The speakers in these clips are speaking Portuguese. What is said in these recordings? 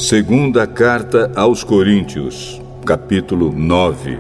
Segunda Carta aos Coríntios, capítulo 9.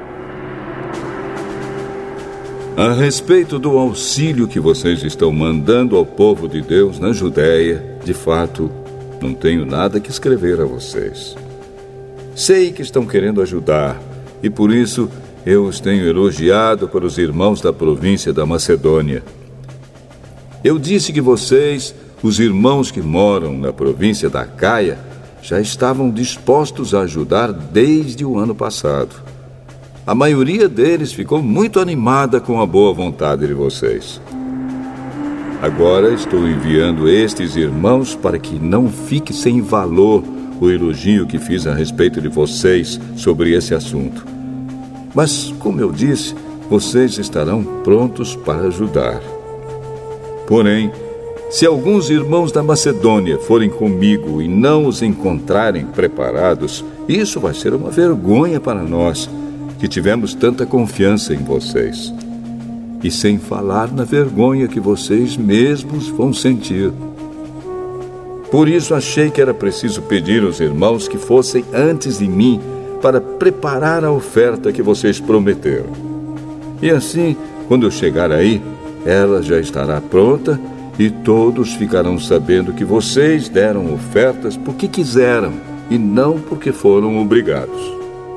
A respeito do auxílio que vocês estão mandando ao povo de Deus na Judéia, de fato, não tenho nada que escrever a vocês. Sei que estão querendo ajudar, e por isso eu os tenho elogiado para os irmãos da província da Macedônia. Eu disse que vocês, os irmãos que moram na província da Acaia, já estavam dispostos a ajudar desde o ano passado. A maioria deles ficou muito animada com a boa vontade de vocês. Agora estou enviando estes irmãos para que não fique sem valor o elogio que fiz a respeito de vocês sobre esse assunto. Mas, como eu disse, vocês estarão prontos para ajudar. Porém, se alguns irmãos da Macedônia forem comigo e não os encontrarem preparados, isso vai ser uma vergonha para nós, que tivemos tanta confiança em vocês. E sem falar na vergonha que vocês mesmos vão sentir. Por isso achei que era preciso pedir aos irmãos que fossem antes de mim para preparar a oferta que vocês prometeram. E assim, quando eu chegar aí, ela já estará pronta e todos ficarão sabendo que vocês deram ofertas porque quiseram e não porque foram obrigados.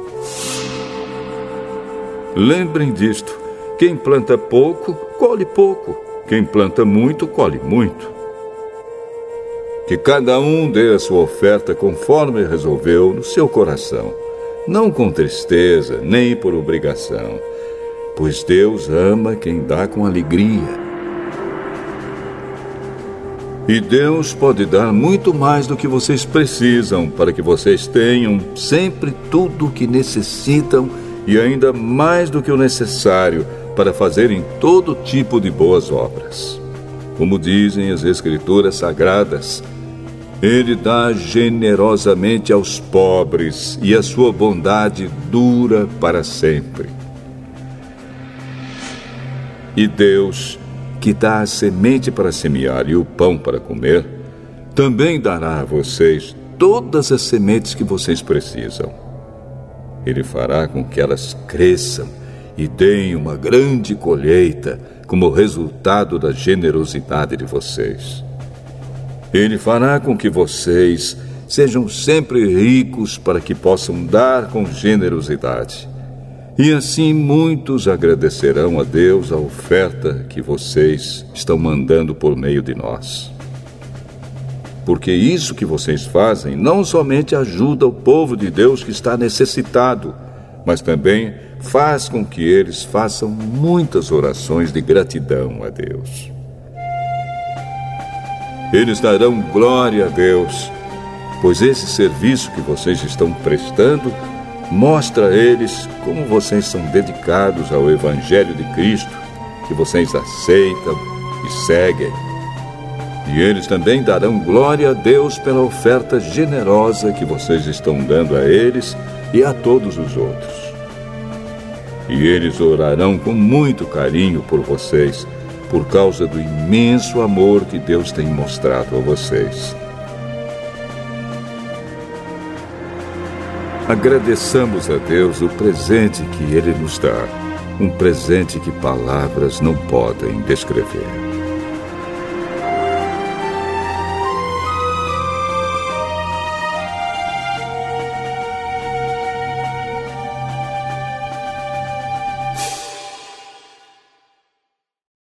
Lembrem disto: quem planta pouco, colhe pouco. Quem planta muito, colhe muito. Que cada um dê a sua oferta conforme resolveu no seu coração, não com tristeza, nem por obrigação, pois Deus ama quem dá com alegria. E Deus pode dar muito mais do que vocês precisam para que vocês tenham sempre tudo o que necessitam e ainda mais do que o necessário para fazerem todo tipo de boas obras. Como dizem as Escrituras Sagradas, Ele dá generosamente aos pobres e a sua bondade dura para sempre. E Deus, que dá a semente para semear e o pão para comer, também dará a vocês todas as sementes que vocês precisam. Ele fará com que elas cresçam e deem uma grande colheita como resultado da generosidade de vocês. Ele fará com que vocês sejam sempre ricos para que possam dar com generosidade. E assim muitos agradecerão a Deus a oferta que vocês estão mandando por meio de nós. Porque isso que vocês fazem não somente ajuda o povo de Deus que está necessitado, mas também faz com que eles façam muitas orações de gratidão a Deus. Eles darão glória a Deus, pois esse serviço que vocês estão prestando mostra a eles como vocês são dedicados ao Evangelho de Cristo, que vocês aceitam e seguem. E eles também darão glória a Deus pela oferta generosa que vocês estão dando a eles e a todos os outros. E eles orarão com muito carinho por vocês, por causa do imenso amor que Deus tem mostrado a vocês. Agradeçamos a Deus o presente que Ele nos dá, um presente que palavras não podem descrever.